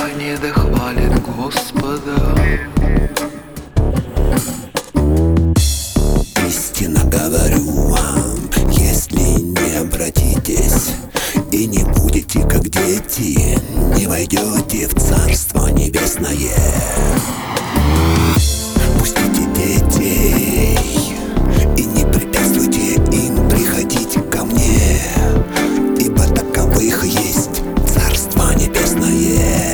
дыхание да хвалит Господа. Истинно говорю вам, если не обратитесь и не будете как дети, не войдете в Царство Небесное. Пустите детей и не препятствуйте им приходить ко мне, ибо таковых есть Царство Небесное.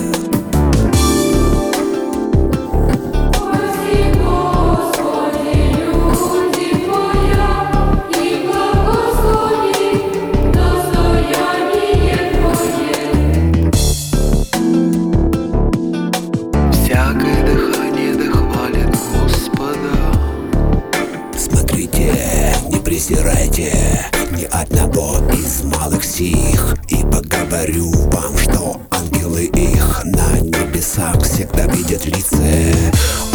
Всякое дыхание да хвалит Господа. Смотрите, не презирайте ни одного из малых сих, ибо говорю вам, что ангелы их на небесах всегда видят лица